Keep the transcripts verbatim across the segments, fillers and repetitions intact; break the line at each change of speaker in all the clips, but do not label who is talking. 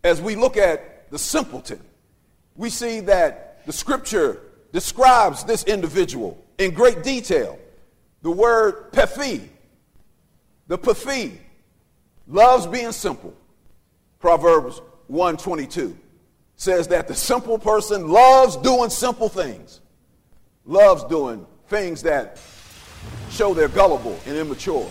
as we look at the simpleton, we see that the scripture describes this individual in great detail. The word pethi, the pethi, loves being simple. Proverbs one twenty-two says that the simple person loves doing simple things, loves doing things that show they're gullible and immature.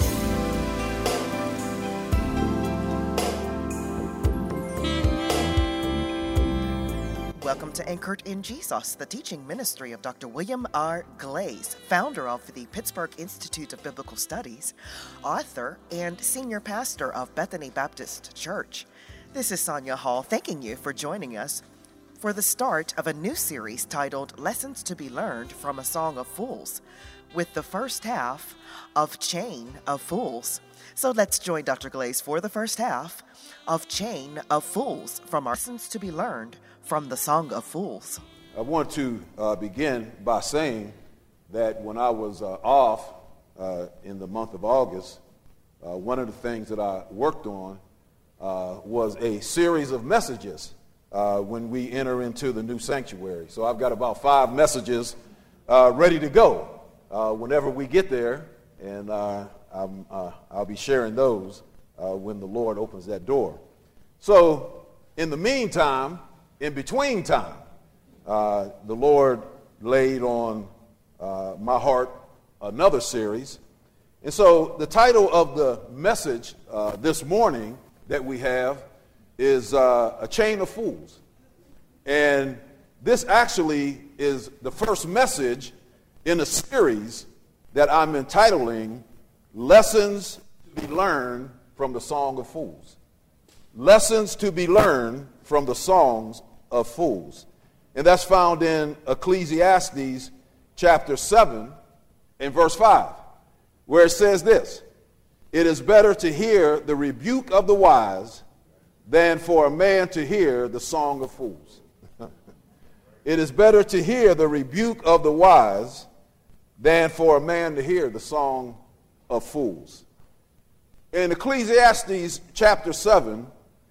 Welcome to Anchored in Jesus, the teaching ministry of Doctor William R. Glaze, founder of the Pittsburgh Institute of Biblical Studies, author, and senior pastor of Bethany Baptist Church. This is Sonia Hall thanking you for joining us for the start of a new series titled Lessons to be Learned from a Song of Fools, with the first half of Chain of Fools. So let's join Doctor Glaze for the first half of Chain of Fools from our Lessons to be Learned from the Song of Fools.
I want to uh, begin by saying that when I was uh, off uh, in the month of August, uh, one of the things that I worked on uh, was a series of messages uh, when we enter into the new sanctuary. So I've got about five messages uh, ready to go uh, whenever we get there, and uh, I'm, uh, I'll be sharing those uh, when the Lord opens that door. So in the meantime, in between time, uh, the Lord laid on uh, my heart another series. And so the title of the message uh, this morning that we have is uh, A Chain of Fools. And this actually is the first message in a series that I'm entitling Lessons to be Learned from the Song of Fools. Lessons to be learned from the songs of fools. And that's found in Ecclesiastes chapter seven and verse five, where it says this: "It is better to hear the rebuke of the wise than for a man to hear the song of fools." It is better to hear the rebuke of the wise than for a man to hear the song of fools. In Ecclesiastes chapter seven,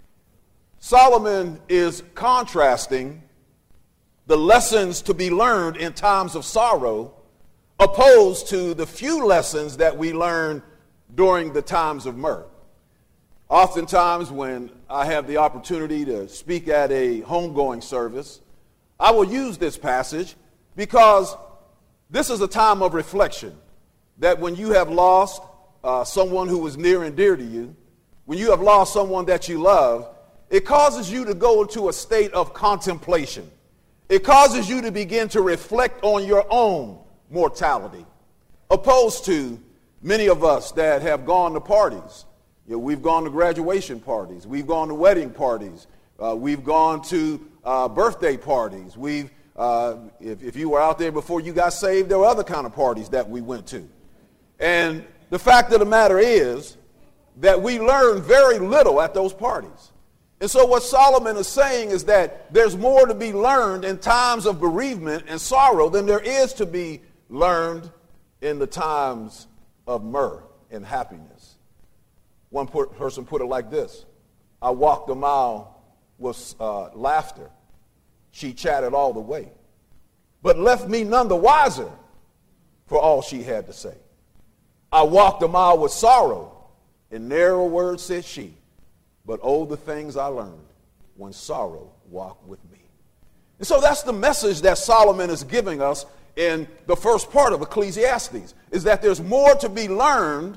Solomon is contrasting the lessons to be learned in times of sorrow opposed to the few lessons that we learn during the times of mirth. Oftentimes when I have the opportunity to speak at a homegoing service, I will use this passage because this is a time of reflection, that when you have lost uh, someone who was near and dear to you, when you have lost someone that you love, it causes you to go into a state of contemplation. It causes you to begin to reflect on your own mortality, opposed to many of us that have gone to parties. You know, we've gone to graduation parties. We've gone to wedding parties. Uh, we've gone to uh, birthday parties. We've, uh, if, if you were out there before you got saved, there were other kind of parties that we went to. And the fact of the matter is that we learn very little at those parties. And so what Solomon is saying is that there's more to be learned in times of bereavement and sorrow than there is to be learned in the times of mirth and happiness. One person put it like this: "I walked a mile with uh, laughter. She chatted all the way, but left me none the wiser for all she had to say. I walked a mile with sorrow, and narrow words said she. But oh, the things I learned when sorrow walked with me." And so that's the message that Solomon is giving us in the first part of Ecclesiastes, is that there's more to be learned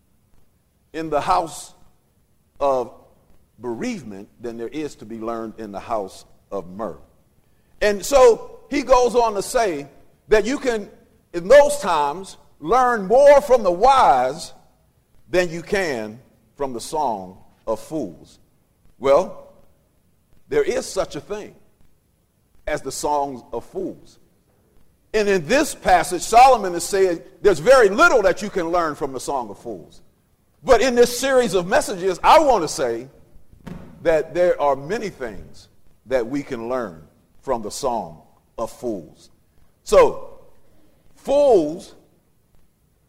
in the house of bereavement than there is to be learned in the house of mirth. And so he goes on to say that you can, in those times, learn more from the wise than you can from the song of fools. Well, there is such a thing as the songs of fools. And in this passage, Solomon is saying there's very little that you can learn from the song of fools. But in this series of messages, I want to say that there are many things that we can learn from the song of fools. So, fools,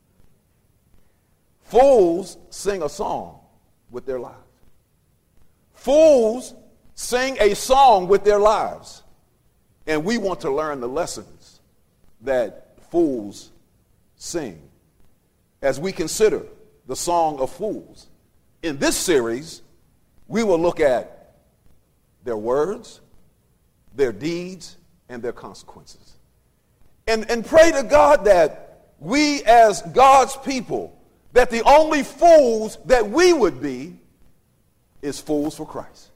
fools sing a song with their lives. Fools sing a song with their lives, and we want to learn the lessons that fools sing as we consider the Song of Fools. In this series, we will look at their words, their deeds, and their consequences. And, and pray to God that we as God's people, that the only fools that we would be is fools for Christ.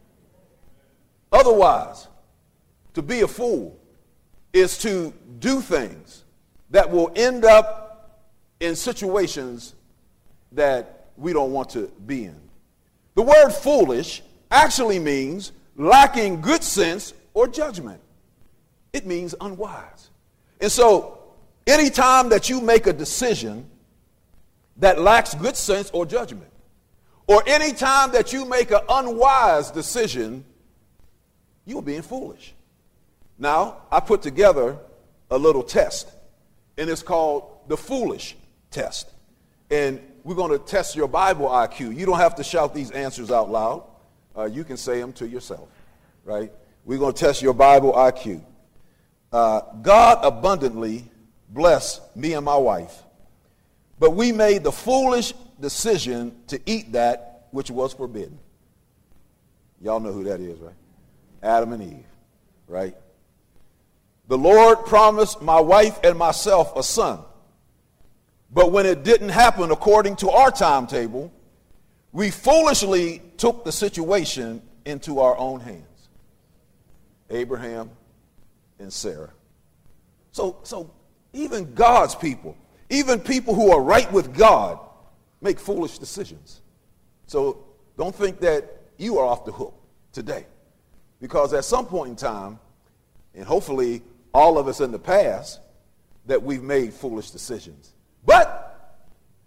Otherwise, to be a fool is to do things that will end up in situations that we don't want to be in. The word foolish actually means lacking good sense or judgment. It means unwise. And so, anytime that you make a decision that lacks good sense or judgment, or anytime that you make an unwise decision, you're being foolish. Now, I put together a little test, and it's called the Foolish Test. And we're going to test your Bible I Q. You don't have to shout these answers out loud. Uh, you can say them to yourself, right? We're going to test your Bible I Q. Uh, God abundantly blessed me and my wife, but we made the foolish decision to eat that which was forbidden. Y'all know who that is, right? Adam and Eve, right? The Lord promised my wife and myself a son, but when it didn't happen according to our timetable, we foolishly took the situation into our own hands. Abraham and Sarah. So, so even God's people, even people who are right with God, make foolish decisions. So don't think that you are off the hook today, because at some point in time, and hopefully all of us in the past, that we've made foolish decisions. But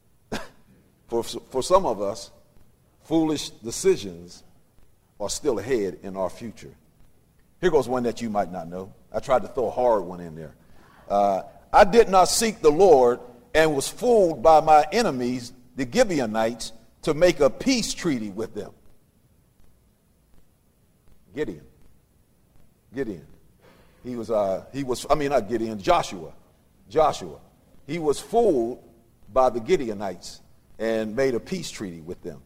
for, for some of us, foolish decisions are still ahead in our future. Here goes one that you might not know. I tried to throw a hard one in there. Uh, I did not seek the Lord and was fooled by my enemies, the Gibeonites, to make a peace treaty with them. Gideon. Gideon. He was, uh, he was, I mean, not Gideon, Joshua. Joshua. He was fooled by the Gibeonites and made a peace treaty with them.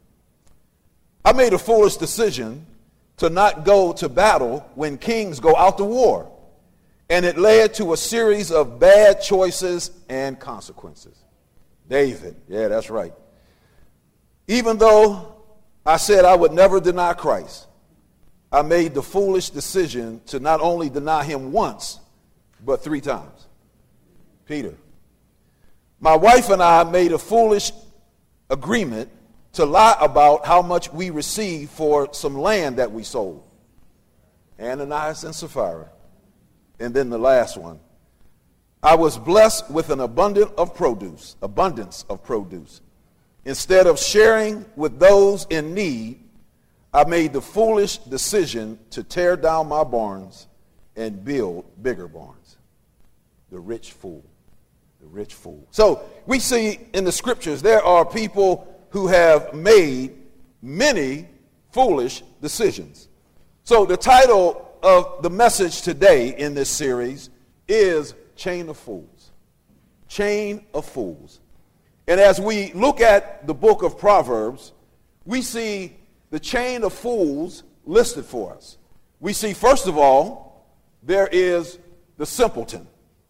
I made a foolish decision to not go to battle when kings go out to war, and it led to a series of bad choices and consequences. David, yeah, that's right. Even though I said I would never deny Christ, I made the foolish decision to not only deny him once, but three times. Peter. My wife and I made a foolish agreement to lie about how much we received for some land that we sold. Ananias and Sapphira. And then the last one. I was blessed with an abundance of produce, abundance of produce. Instead of sharing with those in need, I made the foolish decision to tear down my barns and build bigger barns. The rich fool. The rich fool. So we see in the scriptures there are people who have made many foolish decisions. So the title of the message today in this series is Chain of Fools. Chain of Fools. And as we look at the book of Proverbs, we see the chain of fools listed for us. We see, first of all, there is the simpleton.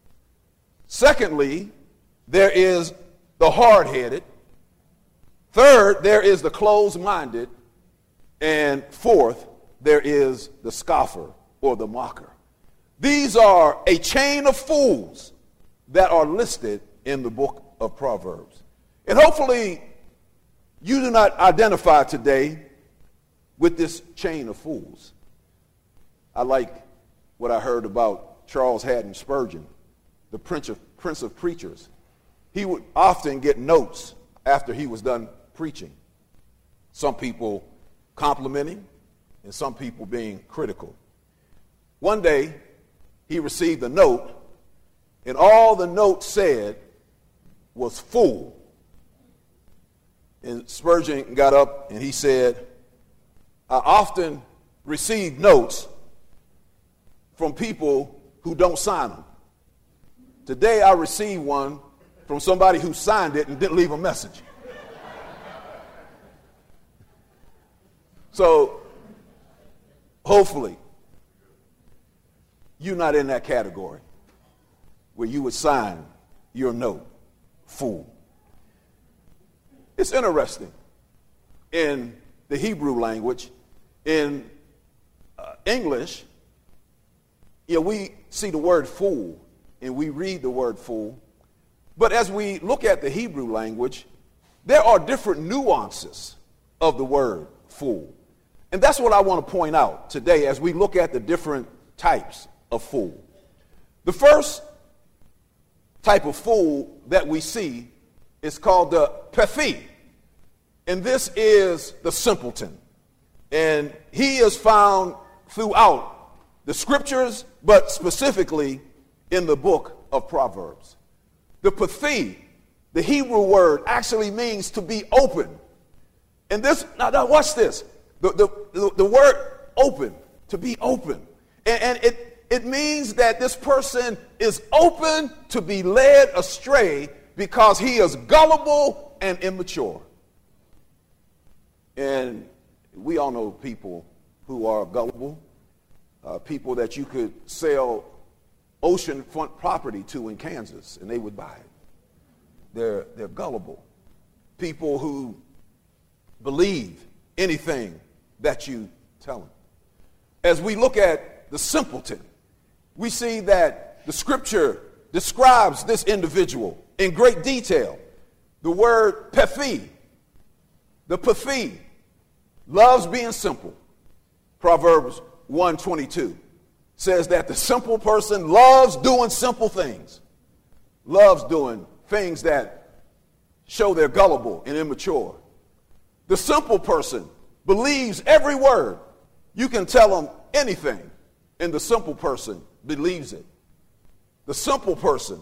Secondly, there is the hard-headed. Third, there is the closed-minded. And fourth, there is the scoffer or the mocker. These are a chain of fools that are listed in the book of Proverbs. And hopefully you do not identify today with this chain of fools. I like what I heard about Charles Haddon Spurgeon, the Prince of, Prince of Preachers. He would often get notes after he was done preaching. Some people complimenting and some people being critical. One day, he received a note, and all the note said was fool. And Spurgeon got up and he said, I often receive notes from people who don't sign them. Today I received one from somebody who signed it and didn't leave a message. So hopefully you're not in that category where you would sign your note, fool. It's interesting in the Hebrew language, in uh, English, yeah, we see the word fool and we read the word fool. But as we look at the Hebrew language, there are different nuances of the word fool. And that's what I want to point out today as we look at the different types of fool. The first type of fool that we see is called the pethi. And this is the simpleton. And he is found throughout the scriptures, but specifically in the book of Proverbs. The pethi, the Hebrew word, actually means to be open. And this, now, now watch this. The, the, the, the word open, to be open. And, and it, it means that this person is open to be led astray because he is gullible and immature. And we all know people who are gullible, uh, people that you could sell oceanfront property to in Kansas and they would buy it. They're, they're gullible. People who believe anything that you tell them. As we look at the simpleton, we see that the scripture describes this individual in great detail. The word pethi, the pethi, loves being simple. Proverbs one twenty-two says that the simple person loves doing simple things, loves doing things that show they're gullible and immature. The simple person believes every word. You can tell them anything, and the simple person believes it. The simple person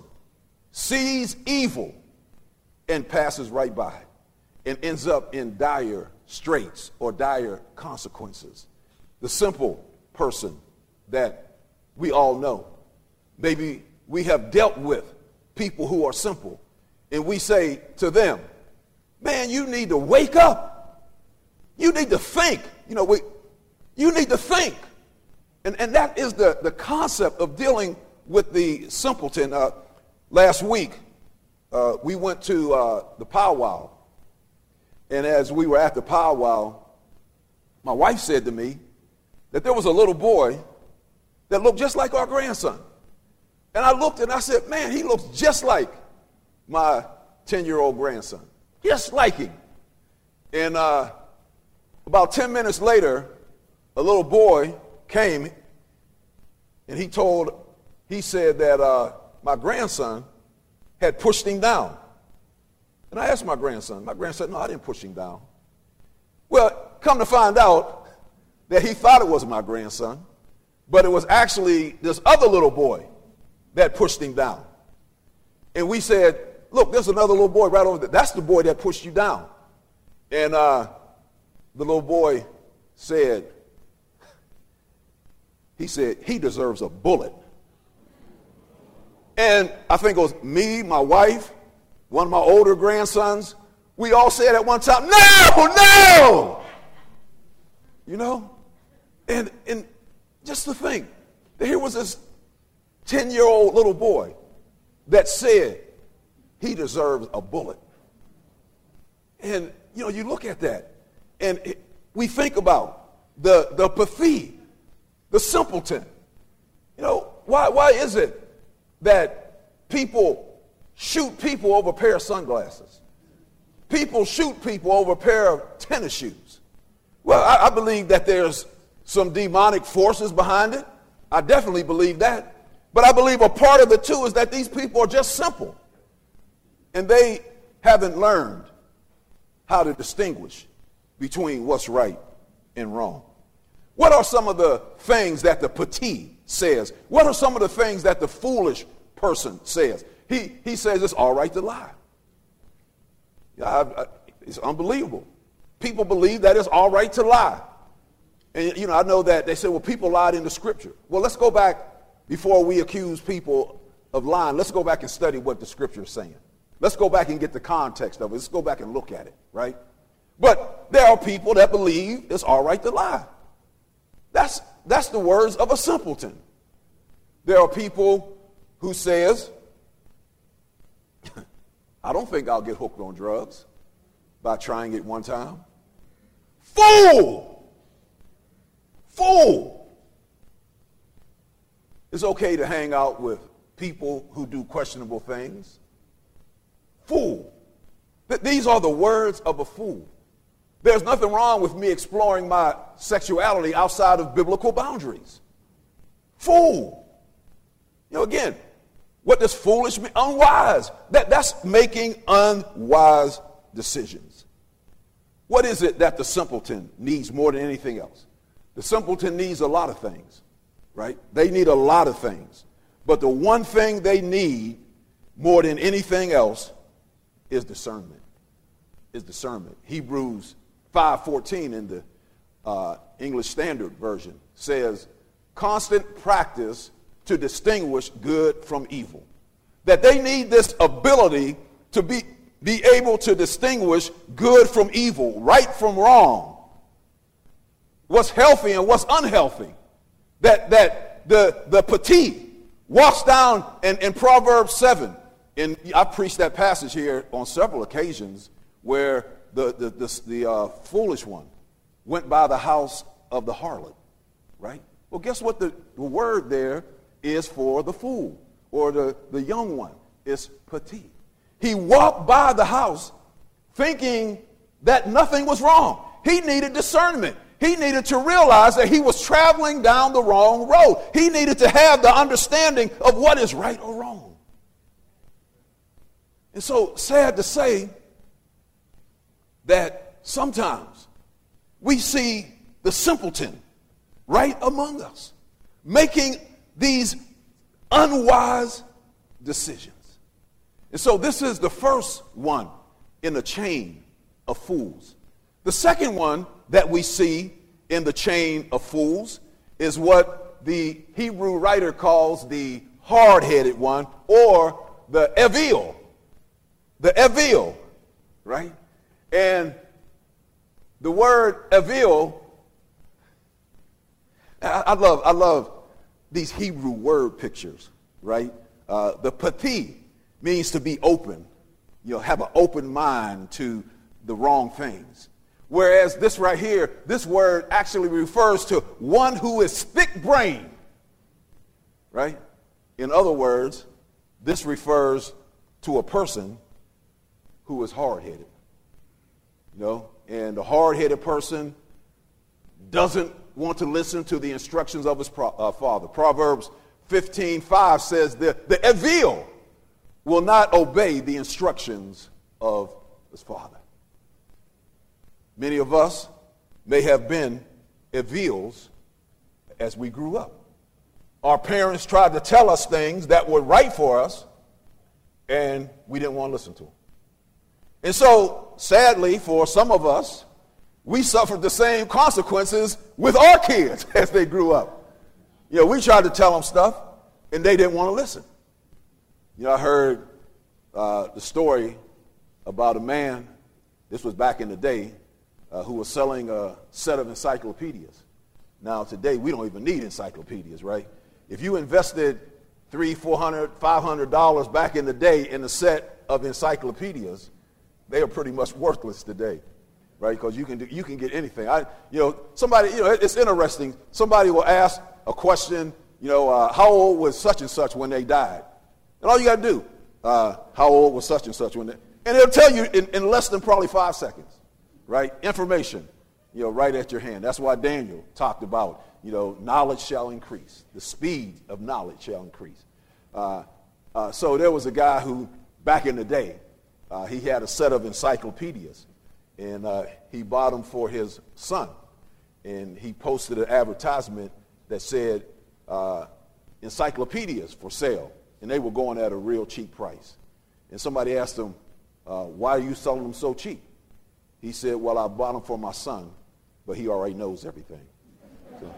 sees evil and passes right by and ends up in dire straits or dire consequences. The simple person that we all know. Maybe we have dealt with people who are simple, and we say to them, man, you need to wake up. You need to think. You know, we, you need to think. And, and that is the, the concept of dealing with the simpleton. Uh, last week, uh, we went to uh, the powwow. And as we were at the powwow, my wife said to me that there was a little boy that looked just like our grandson. And I looked and I said, man, he looks just like my ten-year-old grandson. Just like him. And uh, about ten minutes later, a little boy came and he told, he said that uh, my grandson had pushed him down. And I asked my grandson, my grandson, no, I didn't push him down. Well, come to find out that he thought it was my grandson, but it was actually this other little boy that pushed him down. And we said, look, there's another little boy right over there. That's the boy that pushed you down. And uh, the little boy said, he said, he deserves a bullet. And I think it was me, my wife, one of my older grandsons, we all said at one time, no, no! You know? And, and just to think, that here was this ten-year-old little boy that said he deserves a bullet. And, you know, you look at that, and it, we think about the, the pethi, the simpleton. You know, why, why is it that people shoot people over a pair of sunglasses? People shoot people over a pair of tennis shoes. Well, I, I believe that there's some demonic forces behind it. I definitely believe that. But I believe a part of the two is that these people are just simple. And they haven't learned how to distinguish between what's right and wrong. What are some of the things that the pethi says? What are some of the things that the foolish person says? He, he says it's all right to lie. I, I, it's unbelievable. People believe that it's all right to lie. And, you know, I know that they say, well, people lied in the scripture. Well, let's go back before we accuse people of lying. Let's go back and study what the scripture is saying. Let's go back and get the context of it. Let's go back and look at it, right? But there are people that believe it's all right to lie. That's, that's the words of a simpleton. There are people who says, I don't think I'll get hooked on drugs by trying it one time. Fool! Fool! It's okay to hang out with people who do questionable things. Fool. Th- these are the words of a fool. There's nothing wrong with me exploring my sexuality outside of biblical boundaries. Fool. You know, again, what does foolish mean? Unwise. That, that's making unwise decisions. What is it that the simpleton needs more than anything else? The simpleton needs a lot of things, right? They need a lot of things. But the one thing they need more than anything else is discernment. Is discernment. Hebrews five fourteen in the uh, English Standard Version says, constant practice to distinguish good from evil. That they need this ability to be, be able to distinguish good from evil, right from wrong, what's healthy and what's unhealthy. That, that the, the petit walks down in, in Proverbs seven. And I preached that passage here on several occasions where the, the, the, the uh, foolish one went by the house of the harlot, right? Well, guess what the, the word there is for the fool or the, the young one? It's petit. He walked by the house thinking that nothing was wrong. He needed discernment. He needed to realize that he was traveling down the wrong road. He needed to have the understanding of what is right or wrong. And so, sad to say that sometimes we see the simpleton right among us, making these unwise decisions. And so this is the first one in the chain of fools. The second one that we see in the chain of fools is what the Hebrew writer calls the hard-headed one, or the evil. The evil, right? And the word evil, I, I love, I love these Hebrew word pictures, right? Uh, the petit means to be open, you know, have an open mind to the wrong things. Whereas this right here, this word actually refers to one who is thick-brained, right? In other words, this refers to a person who is hard-headed, you know, and the hard-headed person doesn't want to listen to the instructions of his pro- uh, father. Proverbs fifteen five says the, the evil will not obey the instructions of his father. Many of us may have been evils as we grew up. Our parents tried to tell us things that were right for us, and we didn't want to listen to them. And so, sadly, for some of us, we suffered the same consequences with our kids as they grew up. You know, we tried to tell them stuff, and they didn't want to listen. You know, I heard uh, the story about a man, this was back in the day, uh, who was selling a set of encyclopedias. Now, today, we don't even need encyclopedias, right? If you invested three, four hundred, five hundred dollars back in the day in a set of encyclopedias, they are pretty much worthless today, right? Because you can do, you can get anything. I, you know, somebody, you know, it's interesting. Somebody will ask a question, you know, uh, how old was such and such when they died? And all you got to do, uh, how old was such and such when they, and it'll tell you in, in less than probably five seconds, right? Information, you know, right at your hand. That's why Daniel talked about, you know, knowledge shall increase. The speed of knowledge shall increase. Uh, uh, so there was a guy who, back in the day, uh, he had a set of encyclopedias, and uh, he bought them for his son. And he posted an advertisement that said, uh, encyclopedias for sale. And they were going at a real cheap price. And somebody asked him, uh, why are you selling them so cheap? He said, well, I bought them for my son, but he already knows everything. So.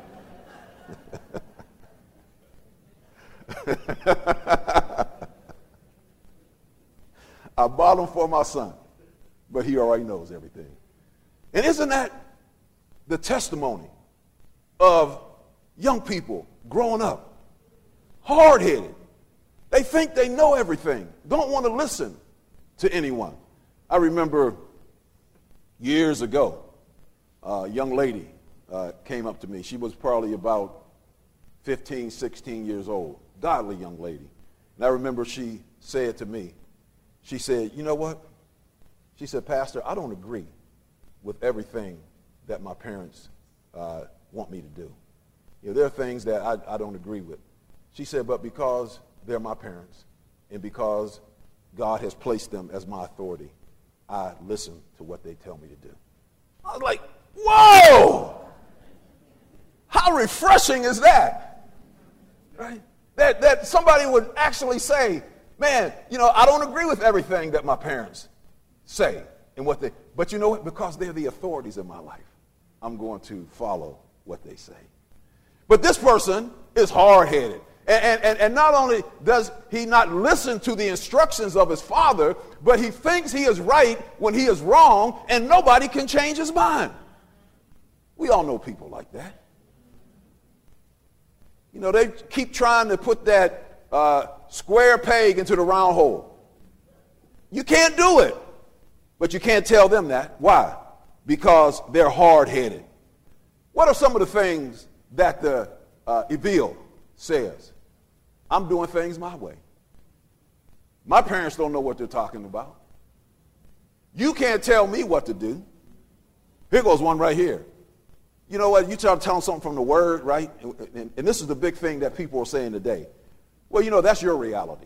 I bought them for my son, but he already knows everything. And isn't that the testimony of young people growing up? Hard-headed. They think they know everything, don't want to listen to anyone. I remember years ago, a young lady uh, came up to me. She was probably about fifteen, sixteen years old, godly young lady. And I remember she said to me, she said, you know what? She said, Pastor, I don't agree with everything that my parents uh, want me to do. You know, there are things that I, I don't agree with. She said, but because they're my parents and because God has placed them as my authority, I listen to what they tell me to do. I was like, whoa! How refreshing is that? Right? That, that somebody would actually say, man, you know, I don't agree with everything that my parents say and what they, but you know what? Because they're the authorities in my life, I'm going to follow what they say. But this person is hard-headed. And, and, and not only does he not listen to the instructions of his father, but he thinks he is right when he is wrong, and nobody can change his mind. We all know people like that. You know, they keep trying to put that uh, square peg into the round hole. You can't do it, but you can't tell them that. Why? Because they're hard-headed. What are some of the things that the uh, Evil says? I'm doing things my way. My parents don't know what they're talking about. You can't tell me what to do. Here goes one right here. You know what? You try to tell them something from the word, right? And, and, and this is the big thing that people are saying today. Well, you know, that's your reality.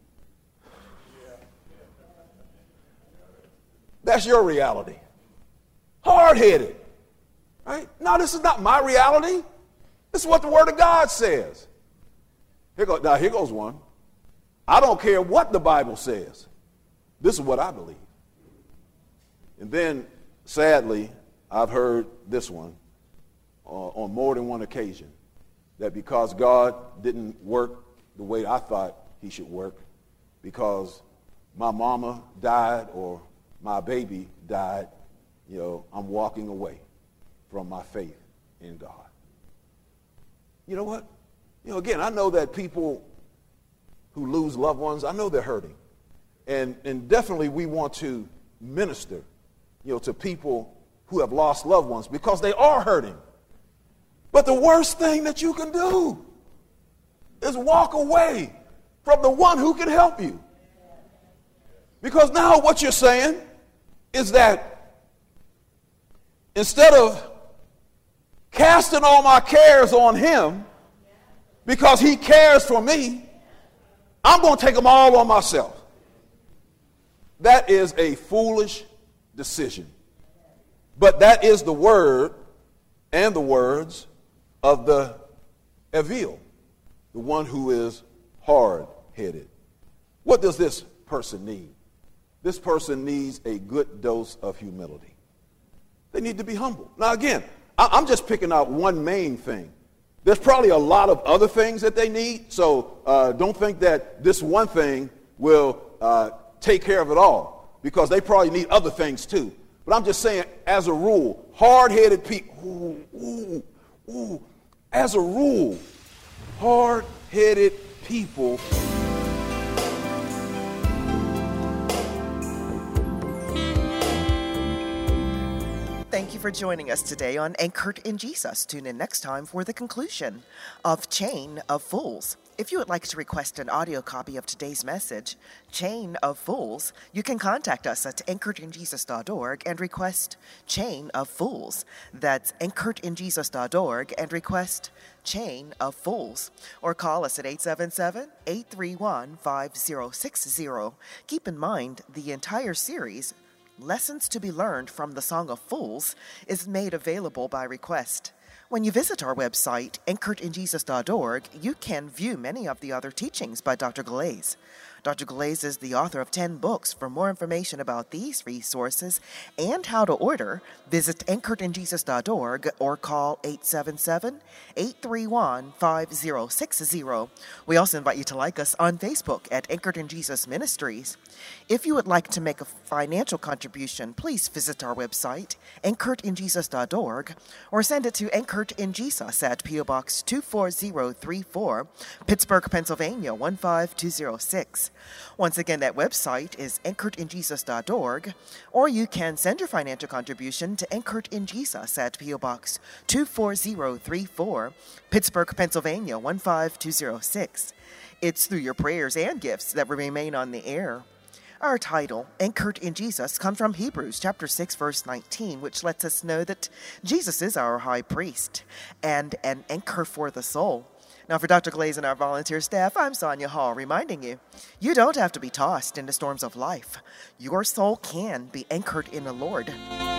That's your reality. Hard-headed. Right? No, this is not my reality. This is what the Word of God says. Here goes, now, here goes one. I don't care what the Bible says. This is what I believe. And then, sadly, I've heard this one uh, on more than one occasion, that because God didn't work the way I thought he should work, because my mama died or my baby died, you know, I'm walking away from my faith in God. You know what? You know, again, I know that people who lose loved ones, I know they're hurting. And, and definitely we want to minister, you know, to people who have lost loved ones because they are hurting. But the worst thing that you can do is walk away from the one who can help you. Because now what you're saying is that instead of casting all my cares on him, because he cares for me, I'm going to take them all on myself. That is a foolish decision. But that is the word and the words of the Evil, the one who is hard-headed. What does this person need? This person needs a good dose of humility. They need to be humble. Now, again, I'm just picking out one main thing. There's probably a lot of other things that they need, so uh, don't think that this one thing will uh, take care of it all, because they probably need other things too. But I'm just saying, as a rule, hard-headed people, ooh, ooh, ooh, as a rule, hard-headed people
Thank you for joining us today on Anchored in Jesus. Tune in next time for the conclusion of Chain of Fools. If you would like to request an audio copy of today's message, Chain of Fools, you can contact us at anchored in jesus dot org and request Chain of Fools. That's anchored in jesus dot org and request Chain of Fools. Or call us at eight seven seven, eight three one, five zero six zero. Keep in mind, the entire series, Lessons to be Learned from the Song of Fools, is made available by request. When you visit our website, anchored in jesus dot org, you can view many of the other teachings by Doctor Glaze. Doctor Glaze is the author of ten books. For more information about these resources and how to order, visit anchored in jesus dot org or call eight seven seven, eight three one, five zero six zero. We also invite you to like us on Facebook at Anchored in Jesus Ministries. If you would like to make a financial contribution, please visit our website, anchored in jesus dot org, or send it to Anchored in Jesus at P O Box two four zero three four, Pittsburgh, Pennsylvania one five two zero six. Once again, that website is anchored in jesus dot org, or you can send your financial contribution to Anchored in Jesus at P O Box two four zero three four, Pittsburgh, Pennsylvania one five two zero six. It's through your prayers and gifts that we remain on the air. Our title, Anchored in Jesus, comes from Hebrews chapter six, verse nineteen, which lets us know that Jesus is our high priest and an anchor for the soul. Now, for Doctor Glaze and our volunteer staff, I'm Sonia Hall, reminding you, you don't have to be tossed into storms of life. Your soul can be anchored in the Lord.